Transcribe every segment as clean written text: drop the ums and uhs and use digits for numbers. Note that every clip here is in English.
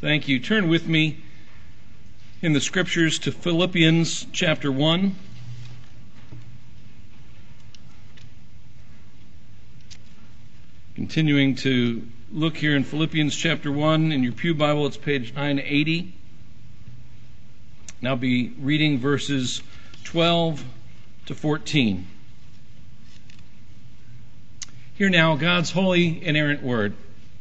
Thank you. Turn with me in the Scriptures to Philippians chapter 1. Continuing to look here in Philippians chapter 1. In your pew Bible, it's page 980. Now be reading verses 12 to 14. Hear now God's holy, inerrant word.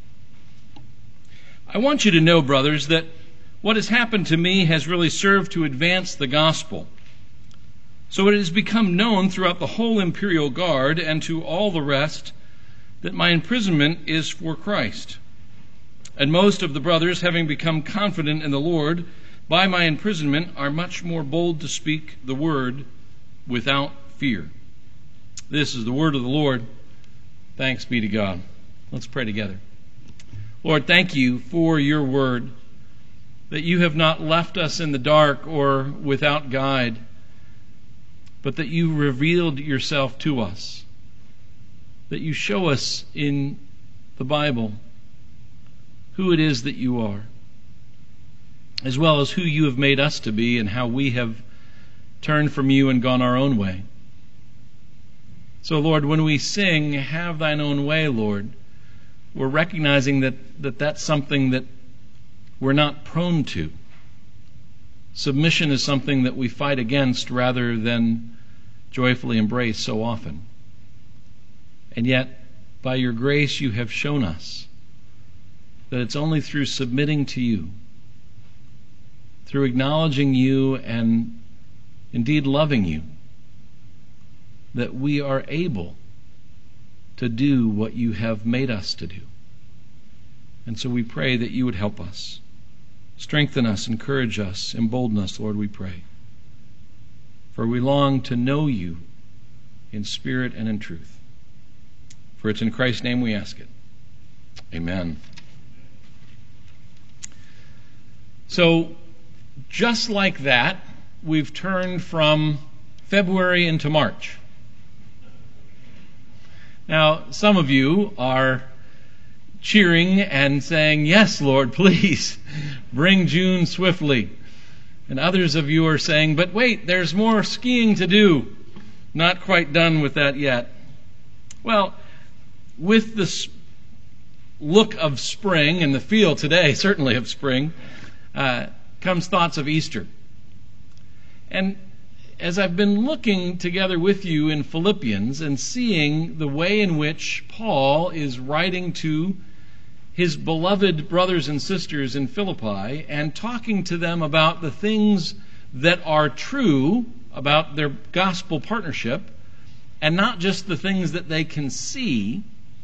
I want you to know, brothers, that what has happened to me has really served to advance the gospel. So it has become known throughout the whole imperial guard and to all the rest that my imprisonment is for Christ. And most of the brothers, having become confident in the Lord by my imprisonment, are much more bold to speak the word without fear. This is the word of the Lord. Thanks be to God. Let's pray together. Lord, thank you for your word, that you have not left us in the dark or without guide, but that you revealed yourself to us, that you show us in the Bible who it is that you are, as well as who you have made us to be and how we have turned from you and gone our own way. So, Lord, when we sing, "Have thine own way," Lord, we're recognizing that that's something that we're not prone to. Submission is something that we fight against rather than joyfully embrace so often. And yet, by your grace, you have shown us that it's only through submitting to you, through acknowledging you and indeed loving you, that we are able to do what you have made us to do. And so we pray that you would help us. Strengthen us, encourage us, embolden us, Lord, we pray. For we long to know you in spirit and in truth. For it's in Christ's name we ask it. Amen. So, just like that, we've turned from February into March. Now, some of you are cheering and saying, "Yes, Lord, please, bring June swiftly." And others of you are saying, "But wait, there's more skiing to do. Not quite done with that yet." Well, with this look of spring and the feel today, certainly of spring, comes thoughts of Easter. And as I've been looking together with you in Philippians and seeing the way in which Paul is writing to his beloved brothers and sisters in Philippi and talking to them about the things that are true about their gospel partnership and not just the things that they can see,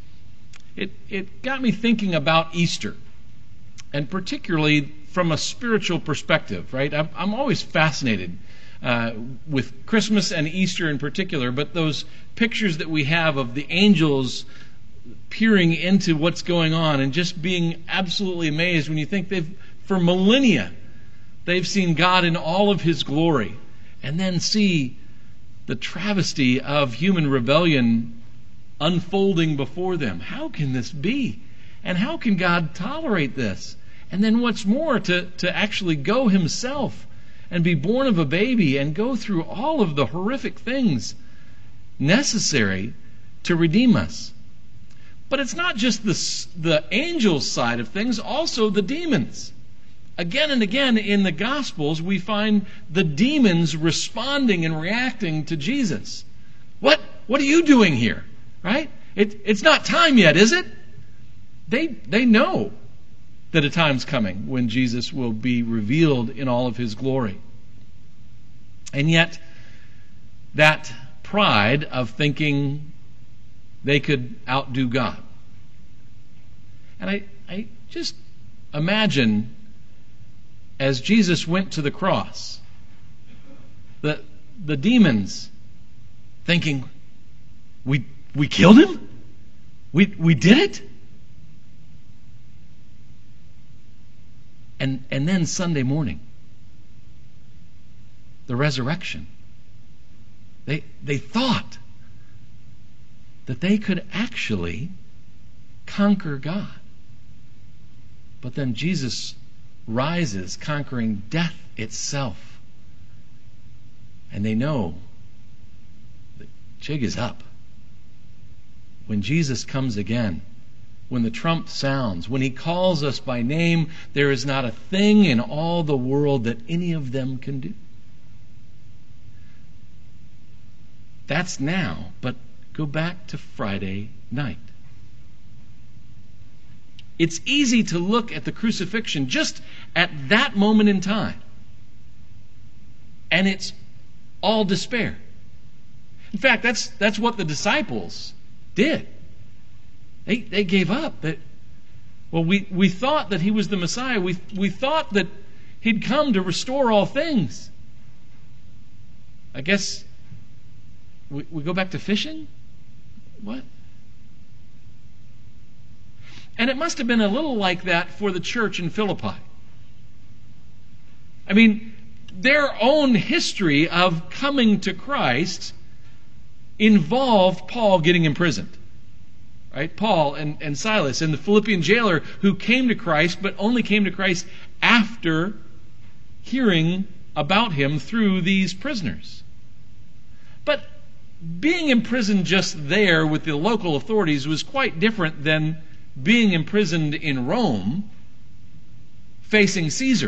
it got me thinking about Easter, and particularly from a spiritual perspective, right? I'm always fascinated with Christmas and Easter in particular, but those pictures that we have of the angels peering into what's going on and just being absolutely amazed when you think for millennia, they've seen God in all of His glory, and then see the travesty of human rebellion unfolding before them. How can this be? And how can God tolerate this? And then what's more, to actually go Himself and be born of a baby and go through all of the horrific things necessary to redeem us. But it's not just the angels' side of things, also the demons. Again and again in the Gospels, we find the demons responding and reacting to Jesus. What are you doing here? Right? It's not time yet, is it? They know that a time's coming when Jesus will be revealed in all of His glory. And yet, that pride of thinking they could outdo God. And I just imagine, as Jesus went to the cross, the demons thinking, we killed Him? We did it? And then Sunday morning, the resurrection. They thought that they could actually conquer God. But then Jesus rises, conquering death itself. And they know the jig is up. When Jesus comes again, when the trump sounds, when he calls us by name, there is not a thing in all the world that any of them can do. That's now, but go back to Friday night. It's easy to look at the crucifixion just at that moment in time, and it's all despair. In fact, that's what the disciples did. They gave up. We thought that he was the Messiah. We thought that he'd come to restore all things. I guess we go back to fishing? What? And it must have been a little like that for the church in Philippi. I mean, their own history of coming to Christ involved Paul getting imprisoned. Right? Paul and Silas and the Philippian jailer who came to Christ, but only came to Christ after hearing about him through these prisoners. But being imprisoned just there with the local authorities was quite different than being imprisoned in Rome facing Caesar.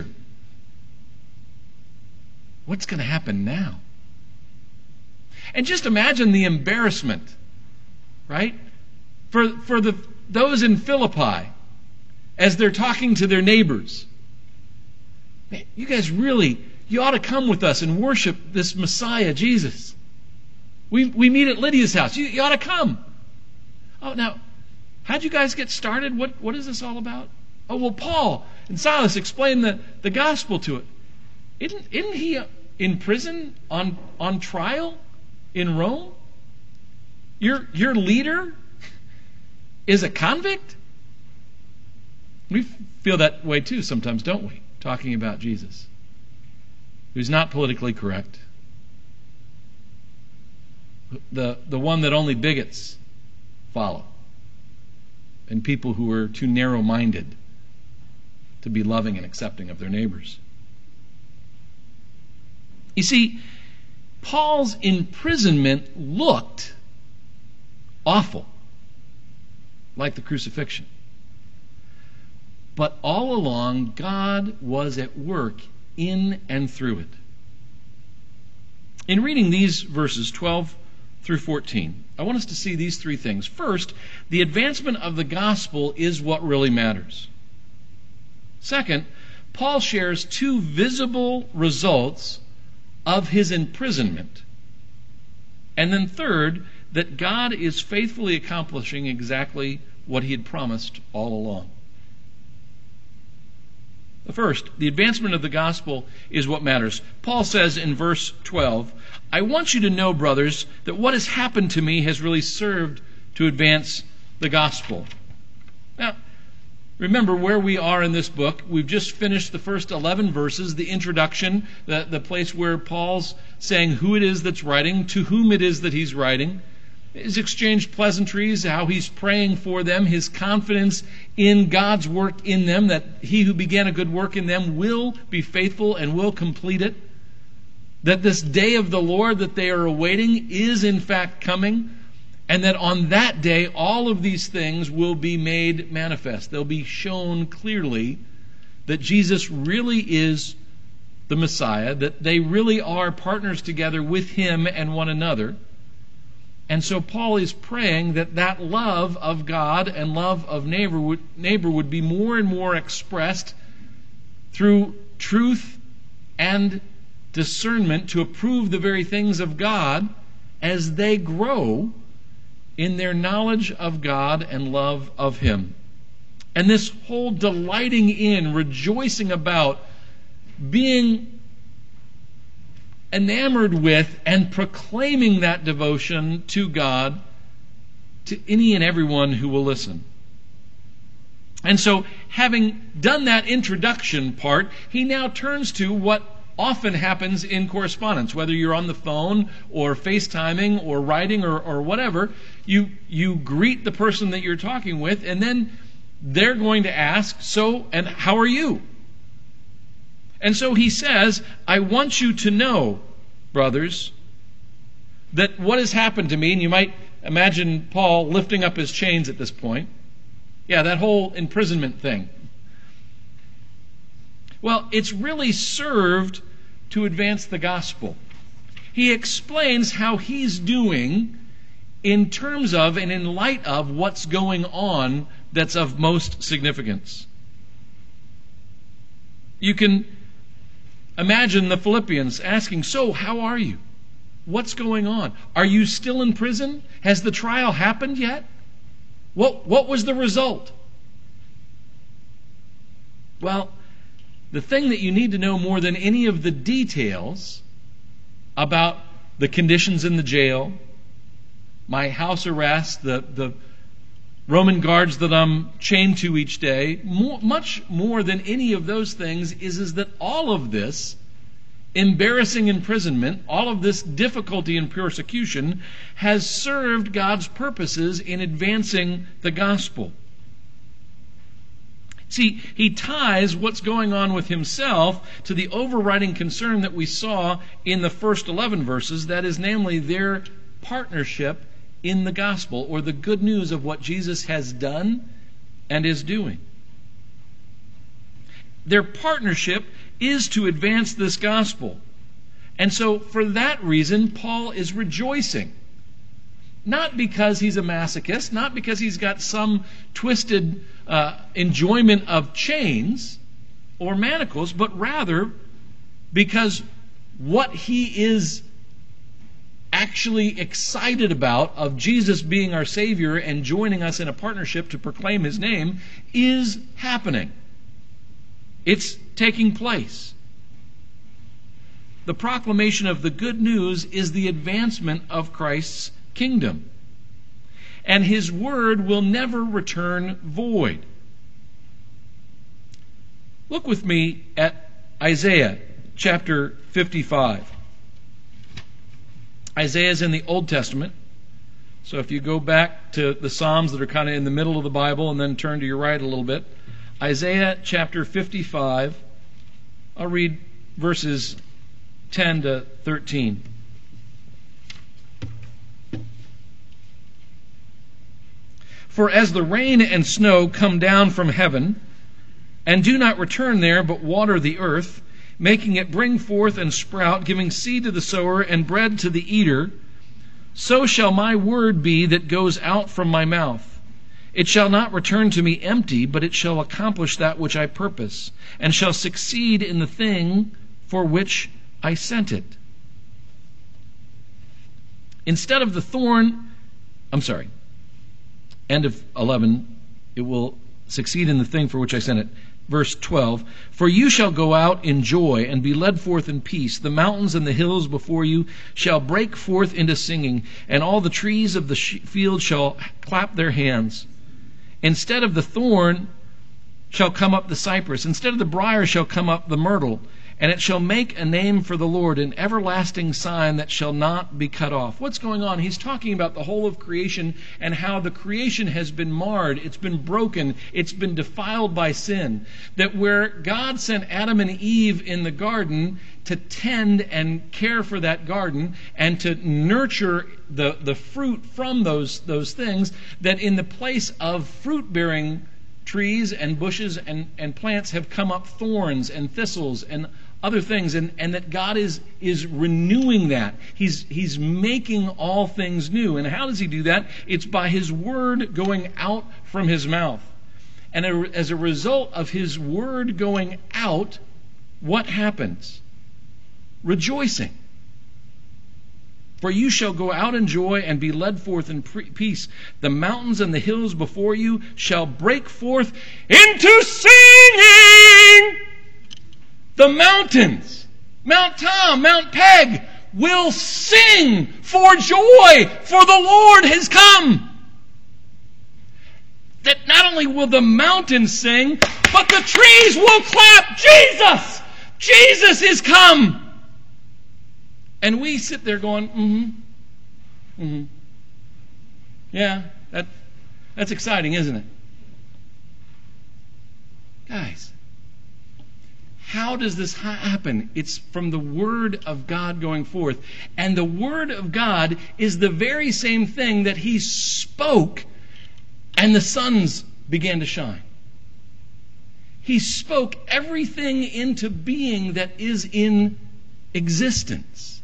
What's going to happen now? And just imagine the embarrassment, right? For those in Philippi as they're talking to their neighbors. Man, you guys really, you ought to come with us and worship this Messiah, Jesus. We meet at Lydia's house. You ought to come. Oh, now, how'd you guys get started? What is this all about? Oh, well, Paul and Silas explained the gospel to it. Isn't he in prison on trial in Rome? Your leader is a convict? We feel that way too sometimes, don't we? Talking about Jesus, who's not politically correct. The one that only bigots follow. And people who are too narrow-minded to be loving and accepting of their neighbors. You see, Paul's imprisonment looked awful, like the crucifixion. But all along, God was at work in and through it. In reading these verses 12 through 14, I want us to see these three things. First, the advancement of the gospel is what really matters. Second, Paul shares two visible results of his imprisonment. And then third, that God is faithfully accomplishing exactly what he had promised all along. First, the advancement of the gospel is what matters. Paul says in verse 12, I want you to know, brothers, that what has happened to me has really served to advance the gospel. Now, remember where we are in this book. We've just finished the first 11 verses, the introduction, the place where Paul's saying who it is that's writing, to whom it is that he's writing. His exchanged pleasantries, how he's praying for them, his confidence in God's work in them, that he who began a good work in them will be faithful and will complete it. That this day of the Lord that they are awaiting is in fact coming, and that on that day all of these things will be made manifest. They'll be shown clearly that Jesus really is the Messiah, that they really are partners together with him and one another. And so Paul is praying that love of God and love of neighbor would be more and more expressed through truth and discernment to approve the very things of God as they grow in their knowledge of God and love of him. And this whole delighting in, rejoicing about, being enamored with and proclaiming that devotion to God to any and everyone who will listen. And so, having done that introduction part, he now turns to what often happens in correspondence, whether you're on the phone or FaceTiming or writing or whatever. You greet the person that you're talking with, and then they're going to ask, so, and how are you? And so he says, I want you to know, brothers, that what has happened to me, and you might imagine Paul lifting up his chains at this point. Yeah, that whole imprisonment thing. Well, it's really served to advance the gospel. He explains how he's doing in terms of and in light of what's going on that's of most significance. You can imagine the Philippians asking, so how are you? What's going on? Are you still in prison? Has the trial happened yet? What was the result? Well, the thing that you need to know more than any of the details about the conditions in the jail, my house arrest, the Roman guards that I'm chained to each day, much more than any of those things is that all of this embarrassing imprisonment, all of this difficulty and persecution has served God's purposes in advancing the gospel. See, he ties what's going on with himself to the overriding concern that we saw in the first 11 verses, that is, namely, their partnership in the gospel, or the good news of what Jesus has done and is doing. Their partnership is to advance this gospel. And so, for that reason, Paul is rejoicing. Not because he's a masochist, not because he's got some twisted enjoyment of chains or manacles, but rather because what he is actually excited about of Jesus being our Savior and joining us in a partnership to proclaim His name is happening. It's taking place. The proclamation of the good news is the advancement of Christ's kingdom. And His word will never return void. Look with me at Isaiah chapter 55. Isaiah is in the Old Testament. So if you go back to the Psalms that are kind of in the middle of the Bible and then turn to your right a little bit, Isaiah chapter 55, I'll read verses 10 to 13. For as the rain and snow come down from heaven, and do not return there, but water the earth, making it bring forth and sprout, giving seed to the sower and bread to the eater, so shall my word be that goes out from my mouth. It shall not return to me empty, but it shall accomplish that which I purpose, and shall succeed in the thing for which I sent it. Instead of the thorn, end of 11, it will succeed in the thing for which I sent it. Verse 12, for you shall go out in joy and be led forth in peace. The mountains and the hills before you shall break forth into singing, and all the trees of the field shall clap their hands. Instead of the thorn shall come up the cypress. Instead of the briar shall come up the myrtle. And it shall make a name for the Lord, an everlasting sign that shall not be cut off. What's going on? He's talking about the whole of creation and how the creation has been marred, it's been broken, it's been defiled by sin. That where God sent Adam and Eve in the garden to tend and care for that garden and to nurture the fruit from those things, that in the place of fruit-bearing trees and bushes and plants have come up thorns and thistles and other things, and that God is renewing that. He's making all things new. And how does He do that? It's by His word going out from His mouth. And as a result of His word going out, what happens? Rejoicing. For you shall go out in joy and be led forth in peace. The mountains and the hills before you shall break forth into singing. The mountains, Mount Tom, Mount Peg, will sing for joy, for the Lord has come. That not only will the mountains sing, but the trees will clap. Jesus is come. And we sit there going, yeah, that's exciting, isn't it? Guys, How does this happen? It's from the Word of God going forth. And the Word of God is the very same thing that He spoke, and the suns began to shine. He spoke everything into being that is in existence.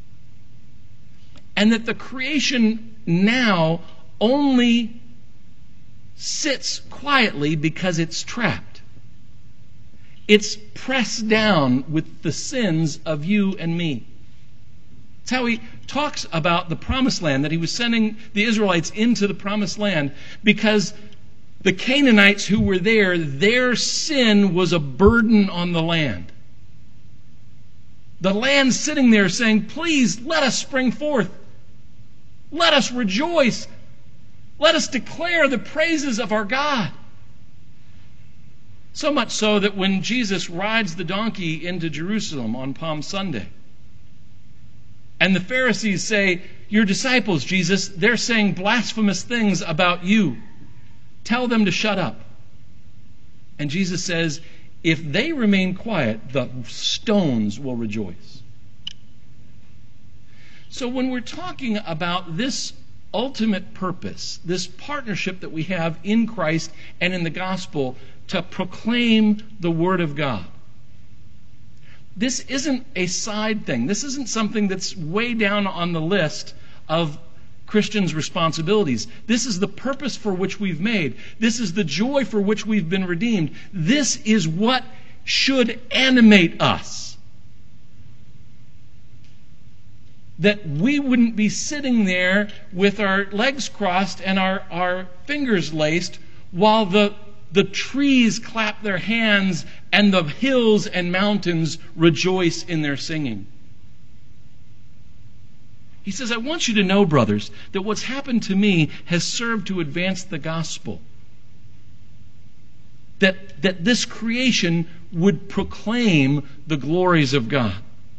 And that the creation now only sits quietly because it's trapped. It's pressed down with the sins of you and me. It's how he talks about the promised land, that he was sending the Israelites into the promised land because the Canaanites who were there, their sin was a burden on the land. The land sitting there saying, please let us spring forth. Let us rejoice. Let us declare the praises of our God. So much so that when Jesus rides the donkey into Jerusalem on Palm Sunday, and the Pharisees say, your disciples, Jesus, they're saying blasphemous things about you. Tell them to shut up. And Jesus says, if they remain quiet, the stones will rejoice. So when we're talking about this ultimate purpose, this partnership that we have in Christ and in the gospel to proclaim the Word of God, this isn't a side thing. This isn't something that's way down on the list of Christians' responsibilities. This is the purpose for which we've made. This is the joy for which we've been redeemed. This is what should animate us. That we wouldn't be sitting there with our legs crossed and our fingers laced while the trees clap their hands and the hills and mountains rejoice in their singing. He says, I want you to know, brothers, that what's happened to me has served to advance the gospel. That this creation would proclaim the glories of God.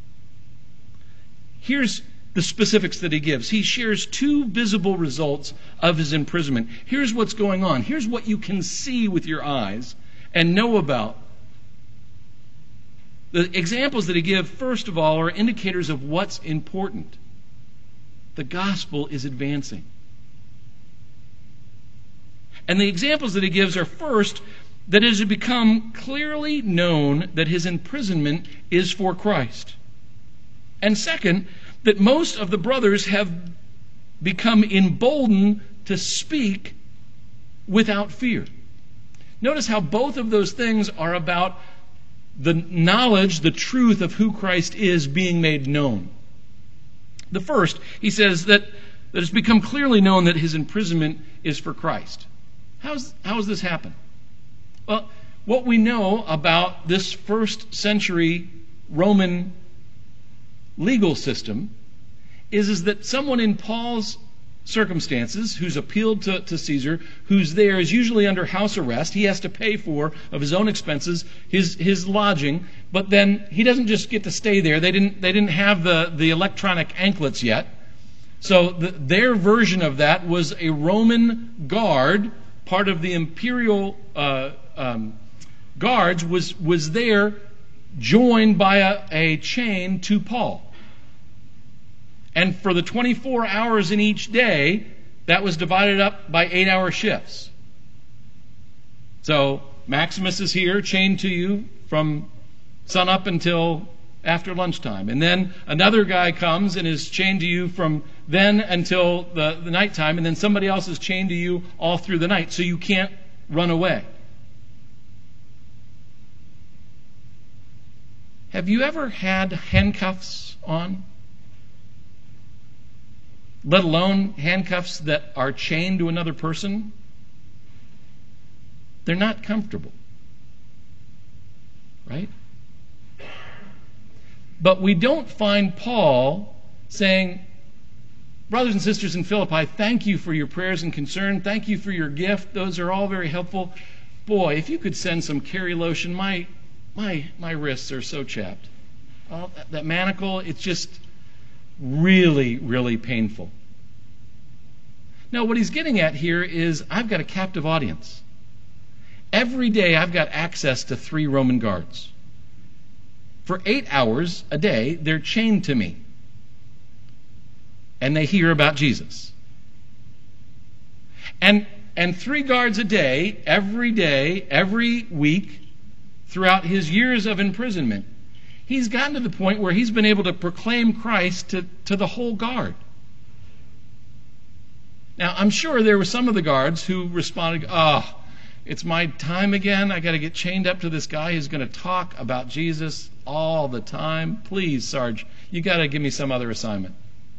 Here's the specifics that he gives. He shares two visible results of his imprisonment. Here's what's going on. Here's what you can see with your eyes and know about. The examples that he gives, first of all, are indicators of what's important. The gospel is advancing. And the examples that he gives are, first, that it has become clearly known that his imprisonment is for Christ. And second, that most of the brothers have become emboldened to speak without fear. Notice how both of those things are about the knowledge, the truth of who Christ is being made known. The first, he says that it's become clearly known that his imprisonment is for Christ. How has this happened? Well, what we know about this first century Roman legal system is that someone in Paul's circumstances who's appealed to Caesar, who's there, is usually under house arrest. He has to pay for, of his own expenses, his lodging, but then he doesn't just get to stay there. They didn't have the electronic anklets yet. So their version of that was a Roman guard, part of the imperial guards, was there joined by a chain to Paul. And for the 24 hours in each day, that was divided up by 8-hour shifts. So Maximus is here, chained to you from sunup until after lunchtime. And then another guy comes and is chained to you from then until the nighttime. And then somebody else is chained to you all through the night, so you can't run away. Have you ever had handcuffs on? Let alone handcuffs that are chained to another person? They're not comfortable. Right? But we don't find Paul saying, brothers and sisters in Philippi, thank you for your prayers and concern. Thank you for your gift. Those are all very helpful. Boy, if you could send some Kerry lotion, my wrists are so chapped. That manacle, it's just really, really painful. Now, what he's getting at here is, I've got a captive audience. Every day I've got access to 3 Roman guards. For 8 hours a day, they're chained to me. And they hear about Jesus. And 3 guards a day, every week, throughout his years of imprisonment, he's gotten to the point where he's been able to proclaim Christ to the whole guard. Now, I'm sure there were some of the guards who responded, it's my time again. I got to get chained up to this guy who's going to talk about Jesus all the time. Please, Sarge, you got to give me some other assignment.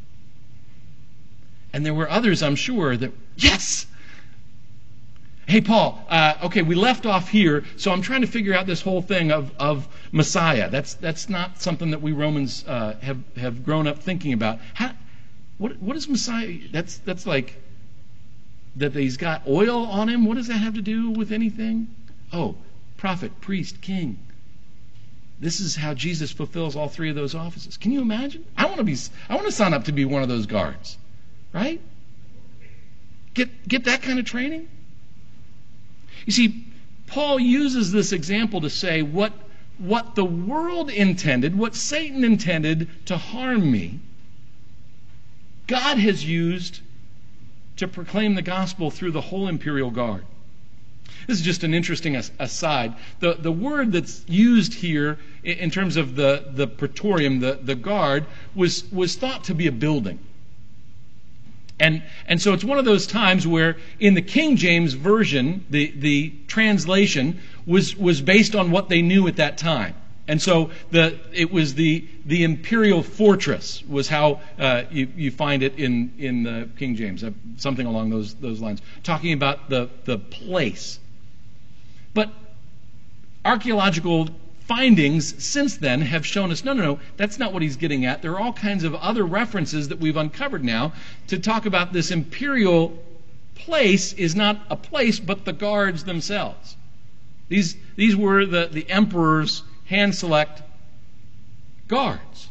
And there were others, I'm sure, that, yes! Hey, Paul, okay, we left off here, so I'm trying to figure out this whole thing of Messiah. That's not something that we Romans have grown up thinking about. What is Messiah? That's like that he's got oil on him. What does that have to do with anything? Oh, prophet, priest, king. This is how Jesus fulfills all 3 of those offices. Can you imagine? I want to sign up to be one of those guards, right? Get that kind of training. You see, Paul uses this example to say what the world intended, what Satan intended to harm me, God has used to proclaim the gospel through the whole imperial guard. This is just an interesting aside. The word that's used here in terms of the praetorium, the guard, was thought to be a building. And so it's one of those times where in the King James Version, the translation was based on what they knew at that time. And so it was the imperial fortress was how you find it in the King James, something along those lines, talking about the place. But archaeological findings since then have shown us, no, that's not what he's getting at. There are all kinds of other references that we've uncovered now to talk about this imperial place is not a place, but the guards themselves. These were the emperor's hand-select guards.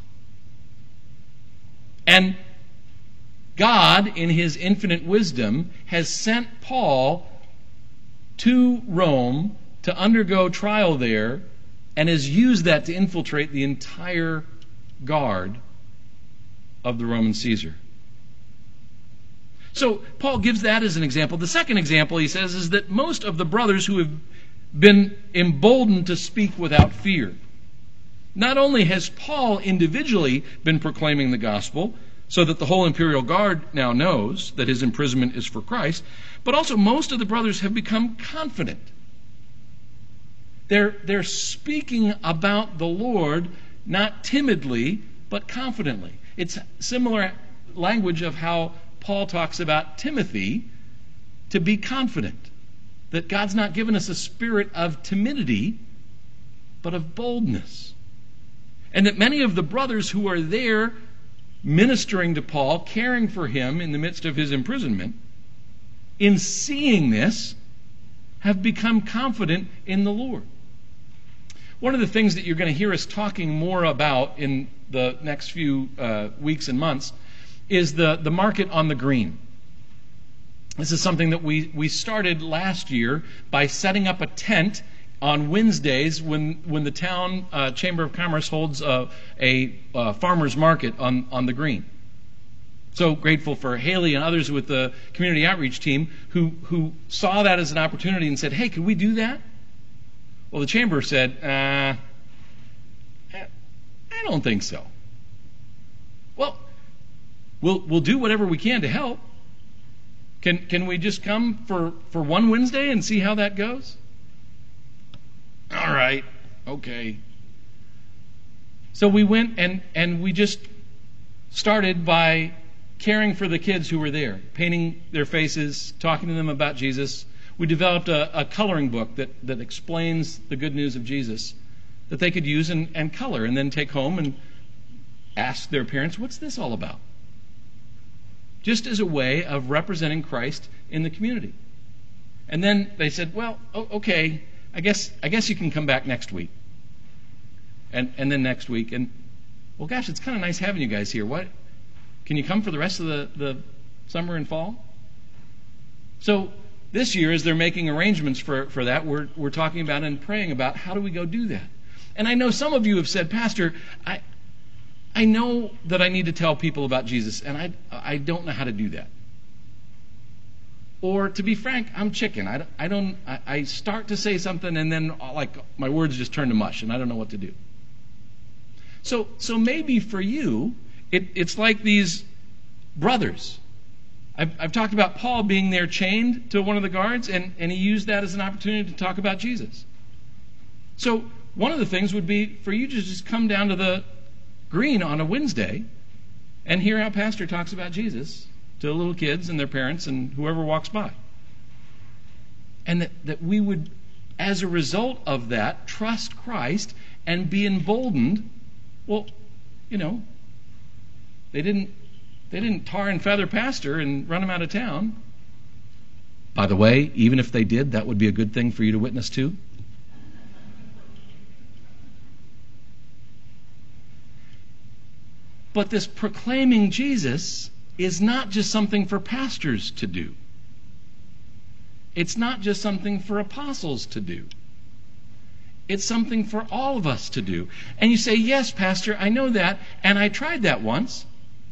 And God, in his infinite wisdom, has sent Paul to Rome to undergo trial there and has used that to infiltrate the entire guard of the Roman Caesar. So Paul gives that as an example. The second example, he says, is that most of the brothers who have been emboldened to speak without fear. Not only has Paul individually been proclaiming the gospel, so that the whole imperial guard now knows that his imprisonment is for Christ, but also most of the brothers have become confident. They're speaking about the Lord, not timidly, but confidently. It's similar language of how Paul talks about Timothy to be confident. That God's not given us a spirit of timidity, but of boldness. And that many of the brothers who are there ministering to Paul, caring for him in the midst of his imprisonment, in seeing this, have become confident in the Lord. One of the things that you're going to hear us talking more about in the next few weeks and months is the market on the green. This is something that we started last year by setting up a tent on Wednesdays when the town Chamber of Commerce holds a farmer's market on the green. So grateful for Haley and others with the community outreach team who saw that as an opportunity and said, hey, could we do that? Well, the Chamber said, I don't think so. Well, we'll do whatever we can to help. Can we just come for one Wednesday and see how that goes? All right, okay. So we went and we just started by caring for the kids who were there, painting their faces, talking to them about Jesus. We developed a coloring book that explains the good news of Jesus that they could use and color and then take home and ask their parents, what's this all about? Just as a way of representing Christ in the community. And then they said, well, okay, I guess you can come back next week. And then next week. And, well, gosh, it's kind of nice having you guys here. What? Can you come for the rest of the summer and fall? So this year, as they're making arrangements for that, we're talking about and praying about how do we go do that. And I know some of you have said, Pastor, I know that I need to tell people about Jesus, and I don't know how to do that. Or to be frank, I'm chicken. I start to say something and then my words just turn to mush and I don't know what to do. So maybe for you, it's like these brothers. I've talked about Paul being there chained to one of the guards, and he used that as an opportunity to talk about Jesus. So one of the things would be for you to just come down to the green on a Wednesday and hear how Pastor talks about Jesus to the little kids and their parents and whoever walks by. And that we would, as a result of that, trust Christ and be emboldened. Well, they didn't tar and feather Pastor and run him out of town. By the way, even if they did, that would be a good thing for you to witness to. But this proclaiming Jesus is not just something for pastors to do. It's not just something for apostles to do. It's something for all of us to do. And you say, yes, Pastor, I know that, and I tried that once.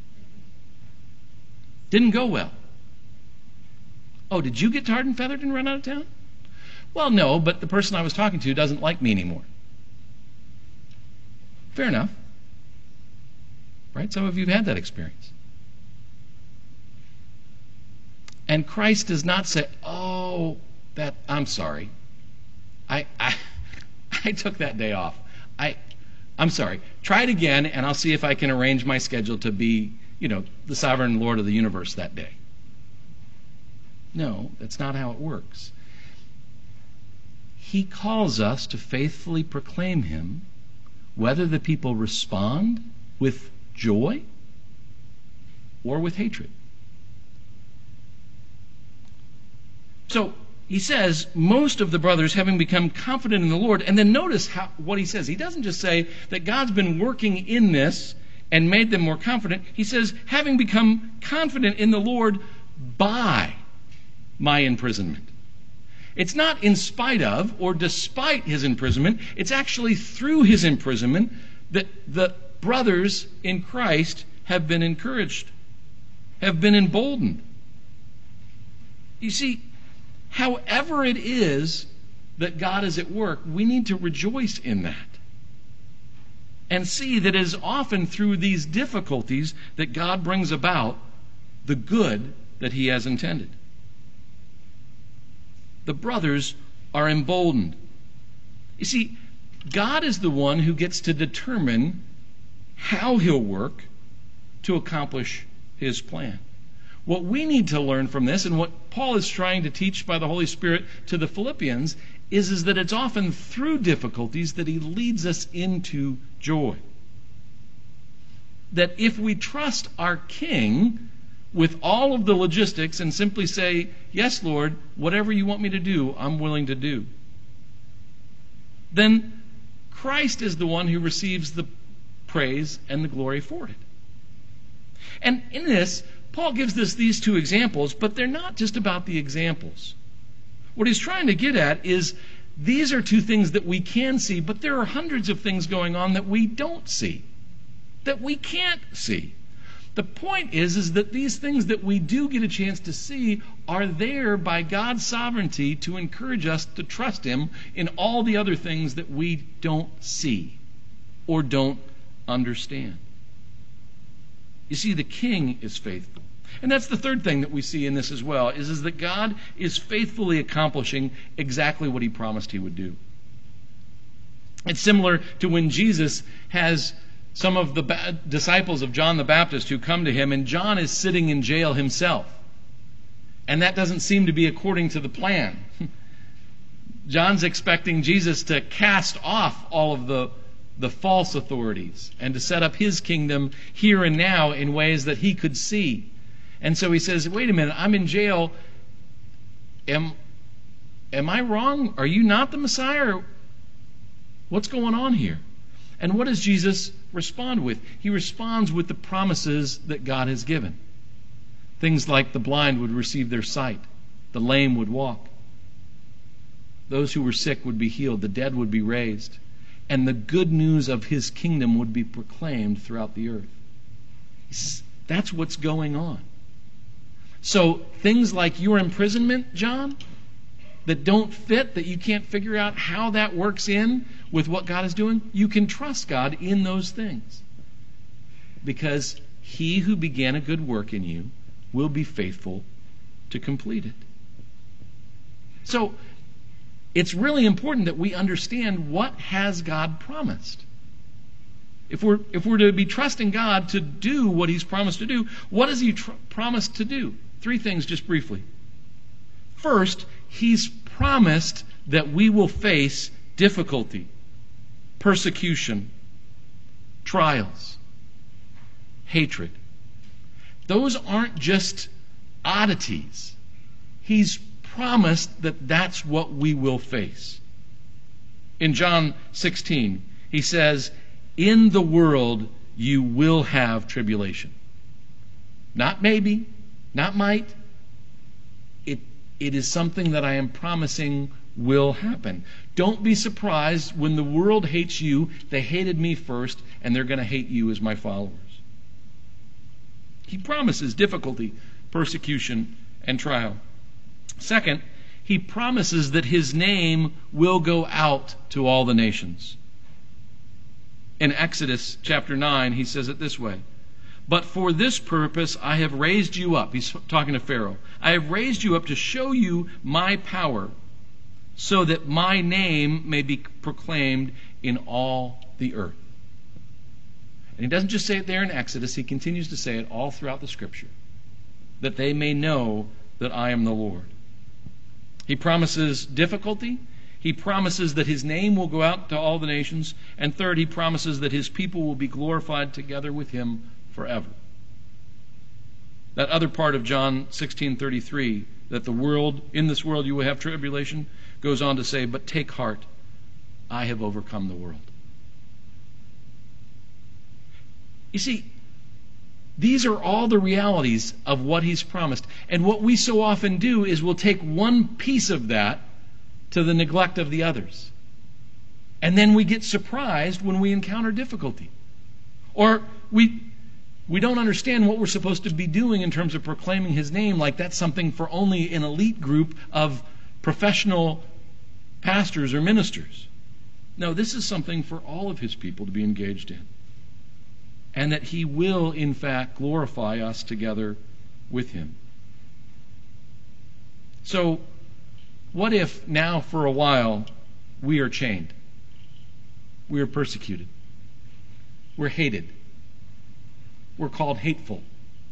Didn't go well. Oh, did you get tarred and feathered and run out of town? Well, no, but the person I was talking to doesn't like me anymore. Fair enough. Right? Some of you have had that experience. And Christ does not say, oh, I'm sorry. I took that day off. I'm sorry. Try it again, and I'll see if I can arrange my schedule to be, the sovereign Lord of the universe that day. No, that's not how it works. He calls us to faithfully proclaim Him, whether the people respond with joy or with hatred. So he says, most of the brothers having become confident in the Lord, and then notice what he says. He doesn't just say that God's been working in this and made them more confident. He says, having become confident in the Lord by my imprisonment. It's not in spite of or despite his imprisonment. It's actually through his imprisonment that the brothers in Christ have been encouraged, have been emboldened. You see, however it is that God is at work, we need to rejoice in that and see that it is often through these difficulties that God brings about the good that He has intended. The brothers are emboldened. You see, God is the one who gets to determine how He'll work to accomplish His plan. What we need to learn from this, and what Paul is trying to teach by the Holy Spirit to the Philippians, is that it's often through difficulties that He leads us into joy. That if we trust our King with all of the logistics and simply say, yes, Lord, whatever you want me to do, I'm willing to do, then Christ is the one who receives the praise and the glory for it. And in this, Paul gives us these two examples, but they're not just about the examples. What he's trying to get at is these are two things that we can see, but there are hundreds of things going on that we don't see, that we can't see. The point is that these things that we do get a chance to see are there by God's sovereignty to encourage us to trust Him in all the other things that we don't see or don't understand. You see, the King is faithful. And that's the third thing that we see in this as well, is that God is faithfully accomplishing exactly what He promised He would do. It's similar to when Jesus has some of the disciples of John the Baptist who come to Him, and John is sitting in jail himself. And that doesn't seem to be according to the plan. John's expecting Jesus to cast off all of the false authorities and to set up His kingdom here and now in ways that he could see. And so he says, wait a minute, I'm in jail. Am I wrong? Are you not the Messiah? What's going on here? And what does Jesus respond with? He responds with the promises that God has given. Things like the blind would receive their sight, the lame would walk, those who were sick would be healed, the dead would be raised. and the good news of his kingdom would be proclaimed throughout the earth. That's what's going on. So things like your imprisonment, John, that don't fit, that you can't figure out how that works in with what God is doing, you can trust God in those things. Because he who began a good work in you will be faithful to complete it. So it's really important that we understand what has God promised. If we're to be trusting God to do what he's promised to do, what has he promised to do? 3 things just briefly. First, he's promised that we will face difficulty, persecution, trials, hatred. Those aren't just oddities. He's promised that that's what we will face. In John 16, he says, "In the world you will have tribulation." Not maybe, not might. It is something that I am promising will happen. Don't be surprised when the world hates you. They hated me first, and they're going to hate you as my followers. He promises difficulty, persecution, and trial. Second, he promises that his name will go out to all the nations. In Exodus chapter 9, he says it this way, "But for this purpose I have raised you up." He's talking to Pharaoh. "I have raised you up to show you my power, so that my name may be proclaimed in all the earth." And he doesn't just say it there in Exodus, he continues to say it all throughout the Scripture, that they may know that I am the Lord. He promises difficulty. He promises that his name will go out to all the nations. And third, he promises that his people will be glorified together with him forever. That other part of John 16:33, that in this world you will have tribulation, goes on to say, "But take heart, I have overcome the world." You see, these are all the realities of what he's promised. And what we so often do is we'll take one piece of that to the neglect of the others. And then we get surprised when we encounter difficulty. Or we don't understand what we're supposed to be doing in terms of proclaiming his name, like that's something for only an elite group of professional pastors or ministers. No, this is something for all of his people to be engaged in. And that he will, in fact, glorify us together with him. So, what if now for a while we are chained? We are persecuted. We're hated. We're called hateful.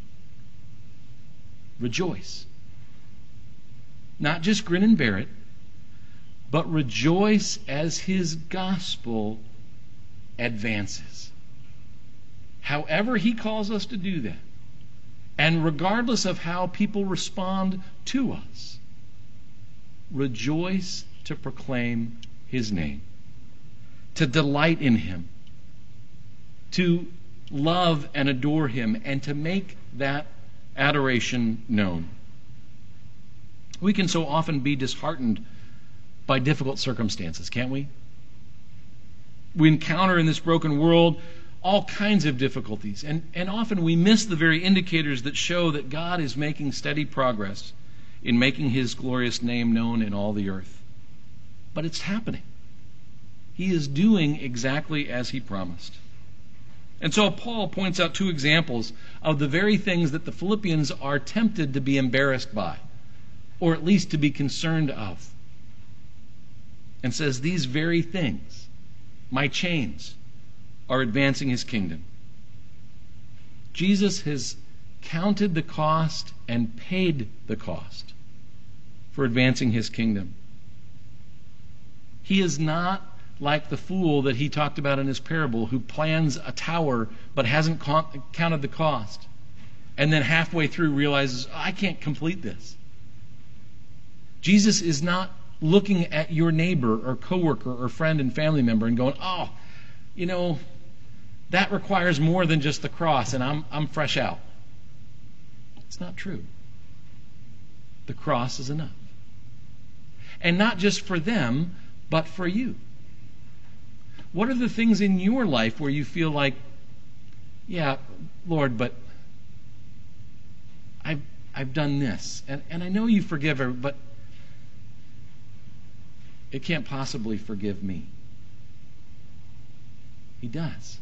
Rejoice. Not just grin and bear it, but rejoice as his gospel advances. However he calls us to do that, and regardless of how people respond to us, rejoice to proclaim his name, to delight in him, to love and adore him, and to make that adoration known. We can so often be disheartened by difficult circumstances, can't we? We encounter in this broken world all kinds of difficulties, and often we miss the very indicators that show that God is making steady progress in making his glorious name known in all the earth. But it's happening. He is doing exactly as he promised. And so Paul points out 2 examples of the very things that the Philippians are tempted to be embarrassed by, or at least to be concerned of. And says, these very things, my chains, are advancing his kingdom. Jesus has counted the cost and paid the cost for advancing his kingdom. He is not like the fool that he talked about in his parable who plans a tower but hasn't counted the cost and then halfway through realizes, I can't complete this. Jesus is not looking at your neighbor or coworker or friend and family member and going, that requires more than just the cross, and I'm fresh out. It's not true. The cross is enough. And not just for them, but for you. What are the things in your life where you feel like, yeah, Lord, but I've done this, and I know you forgive her, but it can't possibly forgive me. He does.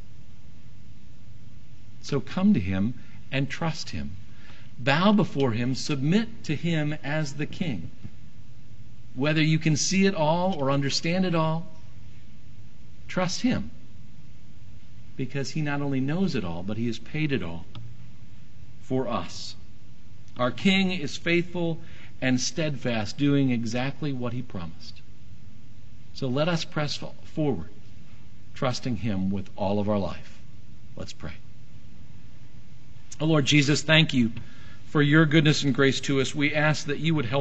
So come to him and trust him. Bow before him, submit to him as the king. Whether you can see it all or understand it all, trust him. Because he not only knows it all, but he has paid it all for us. Our King is faithful and steadfast, doing exactly what he promised. So let us press forward, trusting him with all of our life. Let's pray. Oh Lord Jesus, thank you for your goodness and grace to us. We ask that you would help